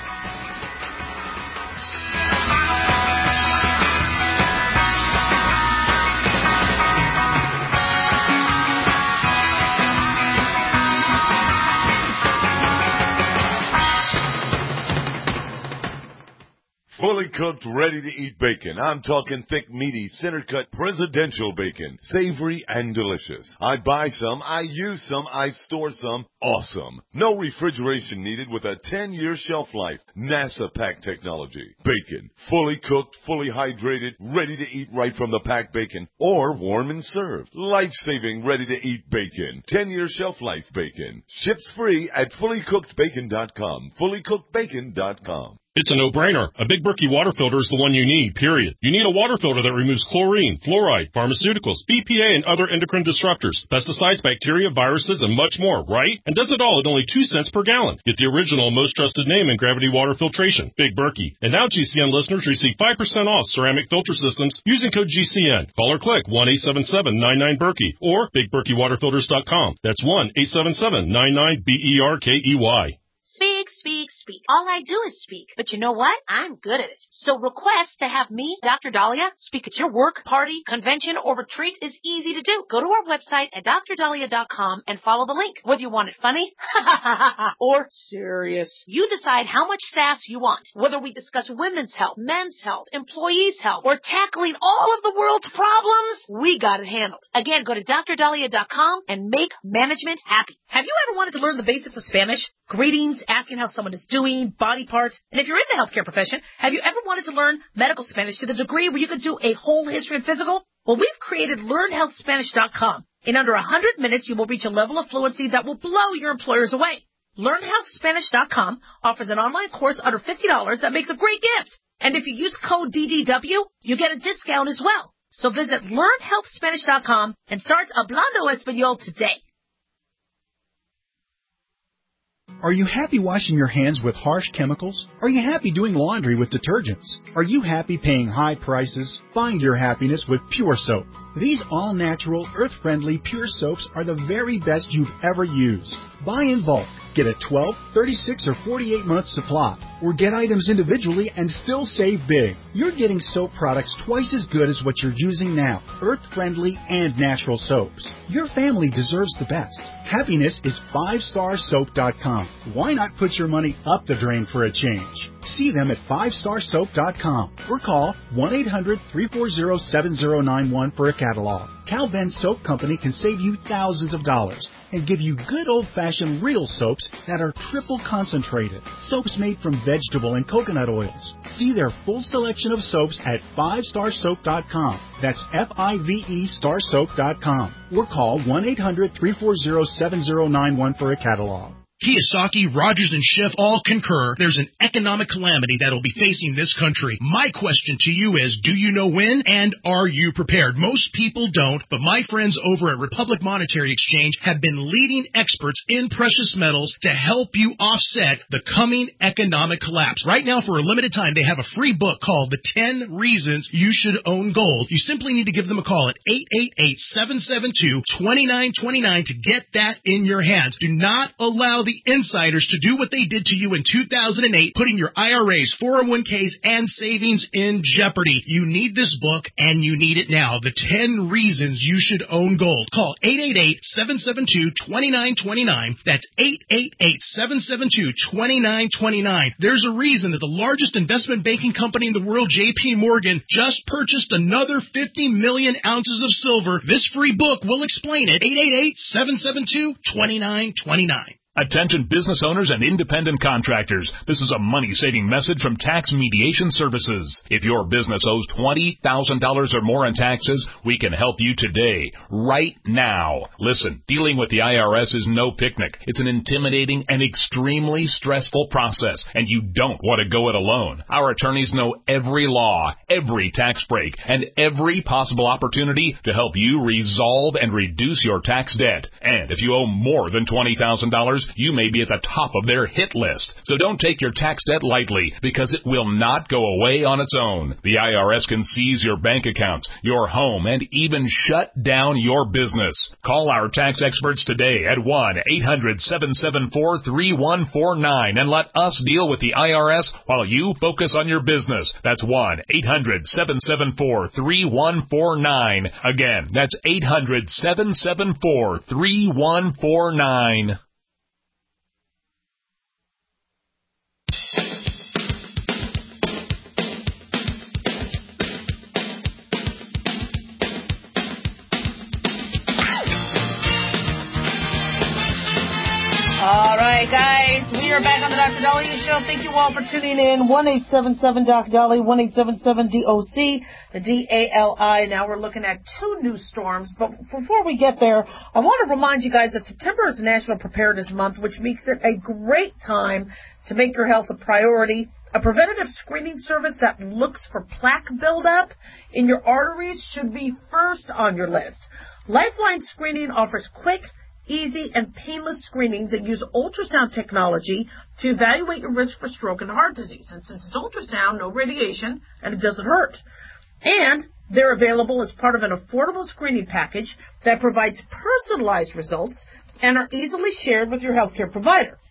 Fully cooked, ready-to-eat bacon. I'm talking thick, meaty, center-cut presidential bacon. Savory and delicious. I buy some, I use some, I store some. Awesome. No refrigeration needed with a ten-year shelf life. NASA pack technology. Bacon. Fully cooked, fully hydrated, ready to eat right from the packed bacon. Or warm and served. Life-saving, ready-to-eat bacon. ten-year shelf life bacon. Ships free at fully cooked bacon dot com. fully cooked bacon dot com. It's a no-brainer. A Big Berkey water filter is the one you need, period. You need a water filter that removes chlorine, fluoride, pharmaceuticals, B P A, and other endocrine disruptors, pesticides, bacteria, viruses, and much more, right? And does it all at only two cents per gallon. Get the original, most trusted name in gravity water filtration, Big Berkey. And now G C N listeners receive five percent off ceramic filter systems using code G C N. Call or click one eight seven seven nine nine Berkey or big berkey water filters dot com. That's one eight seven seven nine nine B E R K E Y. See? speak, speak, speak. All I do is speak. But you know what? I'm good at it. So request to have me, Doctor Dahlia, speak at your work, party, convention, or retreat is easy to do. Go to our website at dr dahlia dot com and follow the link. Whether you want it funny or serious, you decide how much sass you want. Whether we discuss women's health, men's health, employees' health, or tackling all of the world's problems, we got it handled. Again, go to dr dahlia dot com and make management happy. Have you ever wanted to learn the basics of Spanish? Greetings, asking how someone is doing, body parts. And if you're in the healthcare profession, have you ever wanted to learn medical Spanish to the degree where you could do a whole history and physical? Well, we've created learn health spanish dot com. In under one hundred minutes, you will reach a level of fluency that will blow your employers away. learn health spanish dot com offers an online course under fifty dollars that makes a great gift. And if you use code D D W, you get a discount as well. So visit learn health spanish dot com and start Hablando Español today. Are you happy washing your hands with harsh chemicals? Are you happy doing laundry with detergents? Are you happy paying high prices? Find your happiness with Pure Soap. These all-natural, earth-friendly Pure Soaps are the very best you've ever used. Buy in bulk. Get a twelve, thirty-six, or forty-eight month supply. Or get items individually and still save big. You're getting soap products twice as good as what you're using now. Earth-friendly and natural soaps. Your family deserves the best. Happiness is five star soap dot com. Why not put your money up the drain for a change? See them at five star soap dot com or call one eight hundred, three four zero, seven zero nine one for a catalog. Cal Ben Soap Company can save you thousands of dollars and give you good old-fashioned real soaps that are triple concentrated. Soaps made from vegetable and coconut oils. See their full selection of soaps at five star soap dot com. That's F I V E star soap dot com. Or call one eight hundred, three four zero, seven zero nine one for a catalog. Kiyosaki, Rogers, and Schiff all concur there's an economic calamity that will be facing this country. My question to you is, do you know when, and are you prepared? Most people don't, but my friends over at Republic Monetary Exchange have been leading experts in precious metals to help you offset the coming economic collapse. Right now, for a limited time, they have a free book called The ten Reasons You Should Own Gold. You simply need to give them a call at eight eight eight, seven seven two, two nine two nine to get that in your hands. Do not allow the insiders to do what they did to you in two thousand eight, putting your I R As, four oh one k's, and savings in jeopardy. You need this book, and you need it now. The ten Reasons You Should Own Gold. Call eight eight eight, seven seven two, two nine two nine. That's eight eight eight, seven seven two, two nine two nine. There's a reason that the largest investment banking company in the world, J P Morgan, just purchased another fifty million ounces of silver. This free book will explain it. eight eight eight, seven seven two, two nine two nine. Attention business owners and independent contractors. This is a money-saving message from Tax Mediation Services. If your business owes twenty thousand dollars or more in taxes, we can help you today, right now. Listen, dealing with the I R S is no picnic. It's an intimidating and extremely stressful process, and you don't want to go it alone. Our attorneys know every law, every tax break, and every possible opportunity to help you resolve and reduce your tax debt. And if you owe more than twenty thousand dollars, you may be at the top of their hit list. So don't take your tax debt lightly, because it will not go away on its own. The I R S can seize your bank accounts, your home, and even shut down your business. Call our tax experts today at one eight hundred, seven seven four, three one four nine and let us deal with the I R S while you focus on your business. That's one eight hundred, seven seven four, three one four nine. Again, that's eight hundred, seven seven four, three one four nine. All right, guys, we are back on the Doctor Dahlia Show. Thank you all for tuning in. one eight seven seven, D O C, Dali, one eight seven seven, D O C, the D A L I. Now we're looking at two new storms. But before we get there, I want to remind you guys that September is National Preparedness Month, which makes it a great time to make your health a priority. A preventative screening service that looks for plaque buildup in your arteries should be first on your list. Lifeline Screening offers quick, easy, and painless screenings that use ultrasound technology to evaluate your risk for stroke and heart disease. And since it's ultrasound, no radiation, and it doesn't hurt. And they're available as part of an affordable screening package that provides personalized results and are easily shared with your healthcare provider.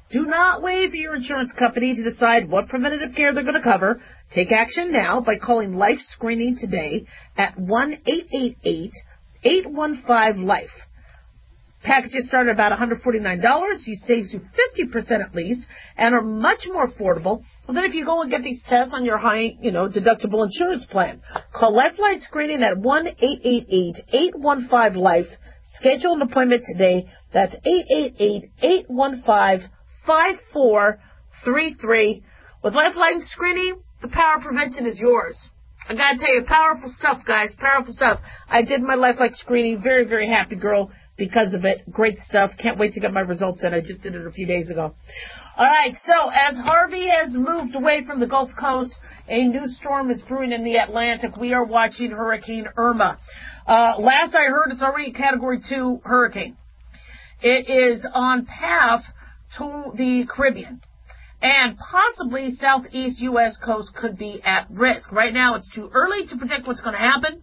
Do not wait for your insurance company to decide what preventative care they're going to cover. Take action now by calling Life Screening today at one eight eight eight, eight one five, LIFE. Packages start at about one hundred forty-nine dollars. You save you fifty percent at least and are much more affordable than if you go and get these tests on your high, you know, deductible insurance plan. Call Lifeline Screening at one eight eight eight, eight one five, LIFE. Schedule an appointment today. That's eight eight eight, eight one five, five four three three. With Lifeline Screening, the power of prevention is yours. I gotta tell you, powerful stuff, guys. Powerful stuff. I did my Lifeline Screening. Very, very happy girl because of it. Great stuff. Can't wait to get my results in. I just did it a few days ago. All right, so as Harvey has moved away from the Gulf Coast, a new storm is brewing in the Atlantic. We are watching Hurricane Irma. Uh, last I heard, it's already a Category two hurricane. It is on path to the Caribbean. And possibly southeast U S coast could be at risk. Right now, it's too early to predict what's going to happen.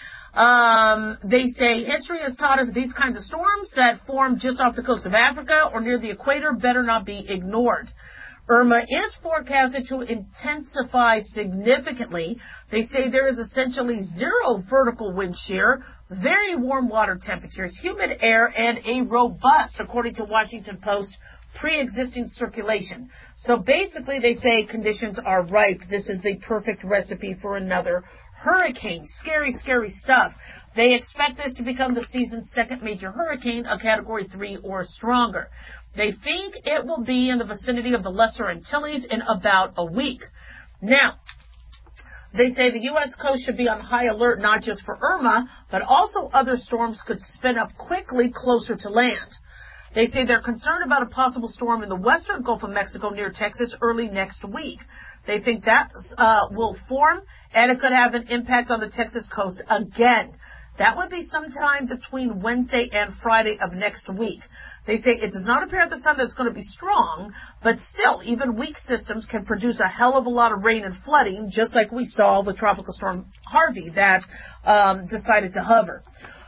Um, they say history has taught us that these kinds of storms that form just off the coast of Africa or near the equator better not be ignored. Irma is forecasted to intensify significantly. They say there is essentially zero vertical wind shear, very warm water temperatures, humid air, and a robust, according to Washington Post, pre-existing circulation. So basically they say conditions are ripe. This is the perfect recipe for another hurricane. Scary, scary stuff. They expect this to become the season's second major hurricane, a Category three or stronger. They think it will be in the vicinity of the Lesser Antilles in about a week. Now, they say the U S coast should be on high alert not just for Irma, but also other storms could spin up quickly closer to land. They say they're concerned about a possible storm in the western Gulf of Mexico near Texas early next week. They think that uh, will form, and it could have an impact on the Texas coast again. That would be sometime between Wednesday and Friday of next week. They say it does not appear at this time that it's going to be strong, but still, even weak systems can produce a hell of a lot of rain and flooding, just like we saw with Tropical Storm Harvey that um, decided to hover.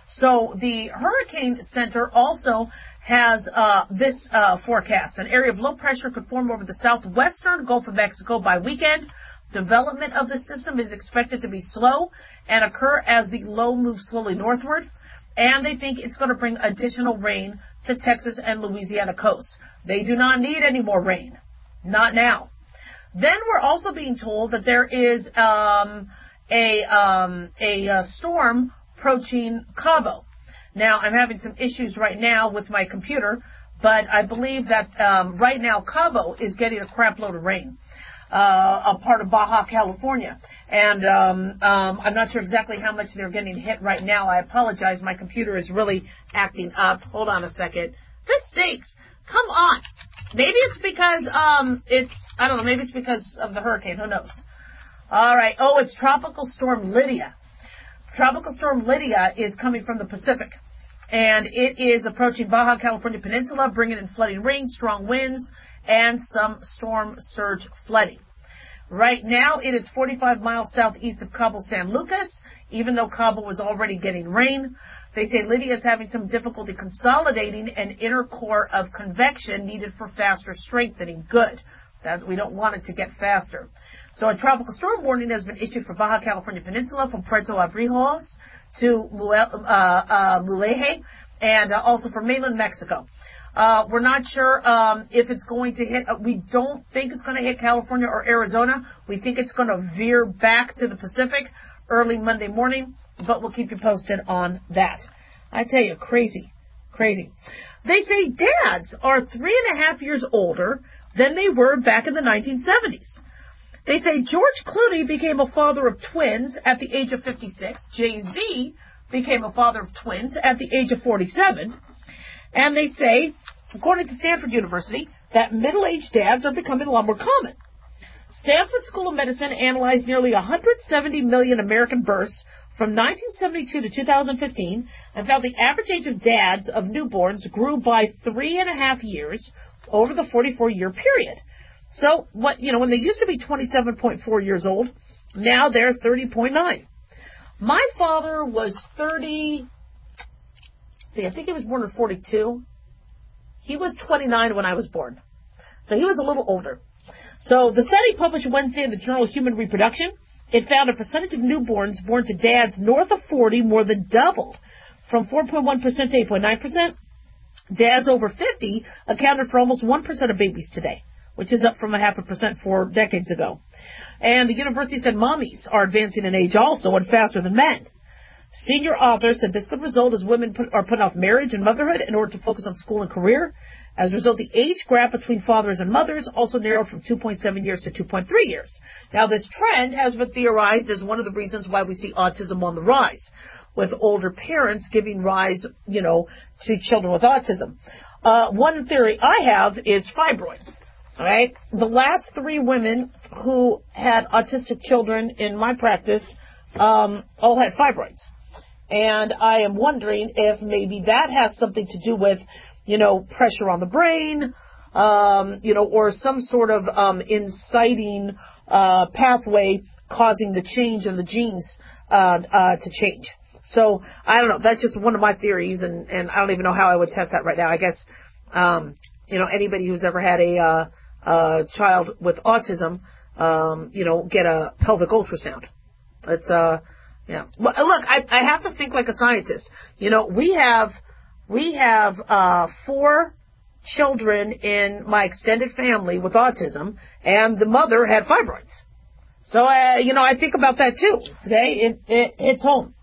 So the Hurricane Center also has uh, this uh, forecast. An area of low pressure could form over the southwestern Gulf of Mexico by weekend. Development of the system is expected to be slow and occur as the low moves slowly northward. And they think it's going to bring additional rain to Texas and Louisiana coasts. They do not need any more rain. Not now. Then we're also being told that there is um, a, um, a uh, storm approaching Cabo. Now, I'm having some issues right now with my computer, but I believe that um, right now Cabo is getting a crap load of rain, uh, a part of Baja California. And um, um, I'm not sure exactly how much they're getting hit right now. I apologize. My computer is really acting up. Hold on a second. This stinks. Come on. Maybe it's because um, it's, I don't know, maybe it's because of the hurricane. Who knows? All right. Oh, it's Tropical Storm Lydia. Tropical Storm Lydia is coming from the Pacific, and it is approaching Baja California Peninsula, bringing in flooding rain, strong winds, and some storm surge flooding. Right now, it is forty-five miles southeast of Cabo San Lucas, even though Cabo was already getting rain. They say Lydia is having some difficulty consolidating an inner core of convection needed for faster strengthening. Good. That we don't want it to get faster. So a tropical storm warning has been issued for Baja California Peninsula from Puerto Abrijos to uh, uh, Mulegé, and uh, also for mainland Mexico. Uh, we're not sure um, if it's going to hit. Uh, we don't think it's going to hit California or Arizona. We think it's going to veer back to the Pacific early Monday morning, but we'll keep you posted on that. I tell you, crazy, crazy. They say dads are three and a half years older than they were back in the nineteen seventies. They say George Clooney became a father of twins at the age of fifty-six. Jay-Z became a father of twins at the age of forty-seven. And they say, according to Stanford University, that middle-aged dads are becoming a lot more common. Stanford School of Medicine analyzed nearly one hundred seventy million American births from nineteen seventy-two to two thousand fifteen and found the average age of dads of newborns grew by three and a half years over the forty-four year period. So, what, you know, when they used to be twenty-seven point four years old, now they're thirty point nine. My father was thirty, see, I think he was born in forty-two. He was twenty-nine when I was born. So he was a little older. So the study published Wednesday in the Journal of Human Reproduction, it found a percentage of newborns born to dads north of forty more than doubled, from four point one percent to eight point nine percent. Dads over fifty accounted for almost one percent of babies today, which is up from a half a percent four decades ago. And the university said mommies are advancing in age also and faster than men. Senior author said this could result as women put, are putting off marriage and motherhood in order to focus on school and career. As a result, the age gap between fathers and mothers also narrowed from two point seven years to two point three years. Now, this trend has been theorized as one of the reasons why we see autism on the rise, with older parents giving rise, you know, to children with autism. Uh, one theory I have is fibroids. All right, the last three women who had autistic children in my practice um, all had fibroids. And I am wondering if maybe that has something to do with, you know, pressure on the brain, um, you know, or some sort of um, inciting uh, pathway causing the change in the genes uh, uh, to change. So, I don't know. That's just one of my theories, and, and I don't even know how I would test that right now. I guess, um, you know, anybody who's ever had a uh, uh, child with autism, um, you know, get a pelvic ultrasound. It's, uh, yeah. Look, I, I have to think like a scientist. You know, we have, we have, uh, four children in my extended family with autism, and the mother had fibroids. So, uh, you know, I think about that too. Okay. It, it, it's home.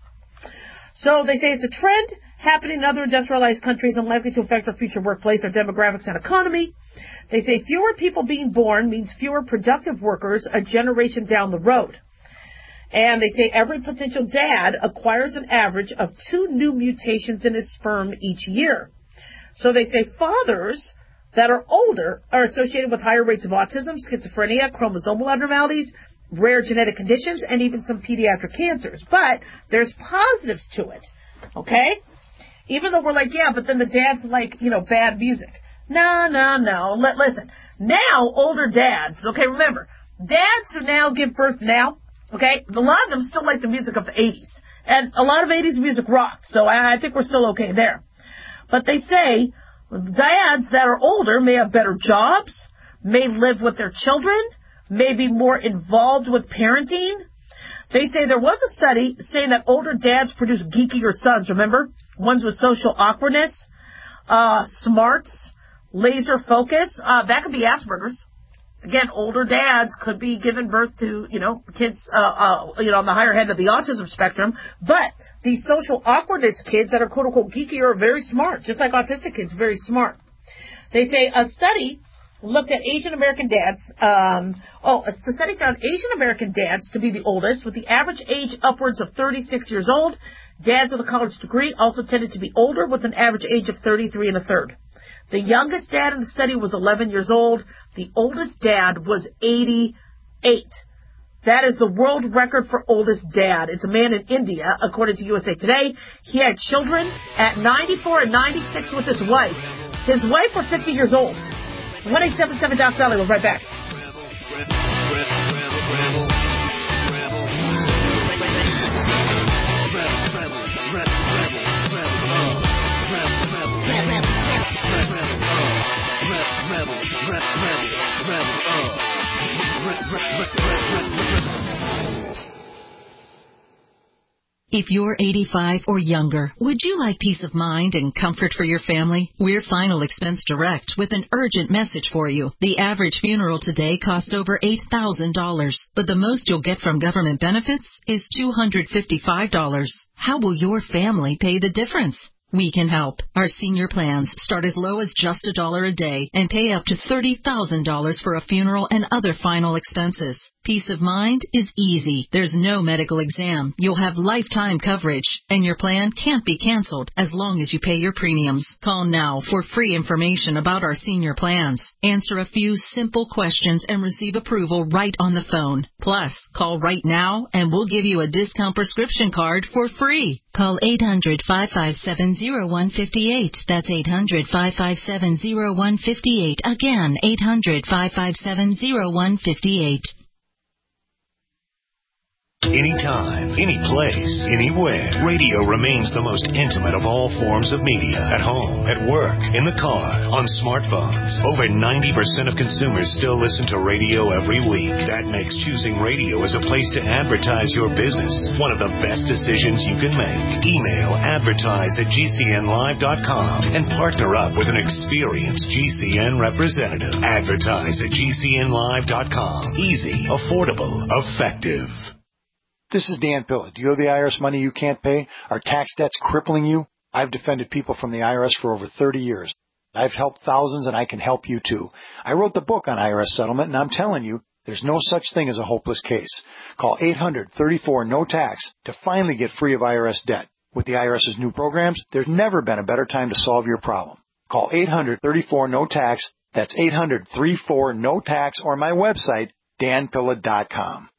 So they say it's a trend happening in other industrialized countries and likely to affect our future workplace, our demographics, and economy. They say fewer people being born means fewer productive workers a generation down the road. And they say every potential dad acquires an average of two new mutations in his sperm each year. So they say fathers that are older are associated with higher rates of autism, schizophrenia, chromosomal abnormalities, rare genetic conditions, and even some pediatric cancers. But there's positives to it, okay? Even though we're like, yeah, but then the dad's like, you know, bad music. No, no, no. L- listen, now older dads, okay, remember, dads who now give birth now, okay, a lot of them still like the music of the eighties. And a lot of eighties music rocks, so I, I think we're still okay there. But they say dads that are older may have better jobs, may live with their children, may be more involved with parenting. They say there was a study saying that older dads produce geekier sons, remember? Ones with social awkwardness, uh, smarts, laser focus. Uh, that could be Asperger's. Again, older dads could be giving birth to, you know, kids, uh, uh, you know, on the higher end of the autism spectrum. But these social awkwardness kids that are quote unquote geeky are very smart, just like autistic kids, very smart. They say a study looked at Asian American dads. Um, oh, the study found Asian American dads to be the oldest, with the average age upwards of thirty-six years old. Dads with a college degree also tended to be older, with an average age of thirty-three and a third. The youngest dad in the study was eleven years old. The oldest dad was eighty-eight. That is the world record for oldest dad. It's a man in India, according to U S A Today. He had children at ninety-four and ninety-six with his wife. His wife were fifty years old. one eight seven seven Doc Dolly. We'll be right back. If you're eighty-five or younger, would you like peace of mind and comfort for your family? We're Final Expense Direct with an urgent message for you. The average funeral today costs over eight thousand dollars, but the most you'll get from government benefits is two hundred fifty-five dollars. How will your family pay the difference? We can help. Our senior plans start as low as just a dollar a day and pay up to thirty thousand dollars for a funeral and other final expenses. Peace of mind is easy. There's no medical exam. You'll have lifetime coverage, and your plan can't be canceled as long as you pay your premiums. Call now for free information about our senior plans. Answer a few simple questions and receive approval right on the phone. Plus, call right now and we'll give you a discount prescription card for free. Call eight hundred, five five seven, zero one five eight. That's eight hundred, five five seven, zero one five eight. Again, eight hundred, five five seven, zero one five eight. Anytime, any place, anywhere. Radio remains the most intimate of all forms of media. At home, at work, in the car, on smartphones. Over ninety percent of consumers still listen to radio every week. That makes choosing radio as a place to advertise your business one of the best decisions you can make. Email advertise at G C N live dot com and partner up with an experienced G C N representative. Advertise at G C N live dot com. Easy, affordable, effective. This is Dan Pilla. Do you owe the I R S money you can't pay? Are tax debts crippling you? I've defended people from the I R S for over thirty years. I've helped thousands, and I can help you too. I wrote the book on I R S settlement, and I'm telling you, there's no such thing as a hopeless case. Call eight hundred, thirty-four, no tax to finally get free of I R S debt. With the IRS's new programs, there's never been a better time to solve your problem. Call eight hundred, thirty-four, no tax. That's eight hundred, thirty-four, no tax, or my website, dan pilla dot com.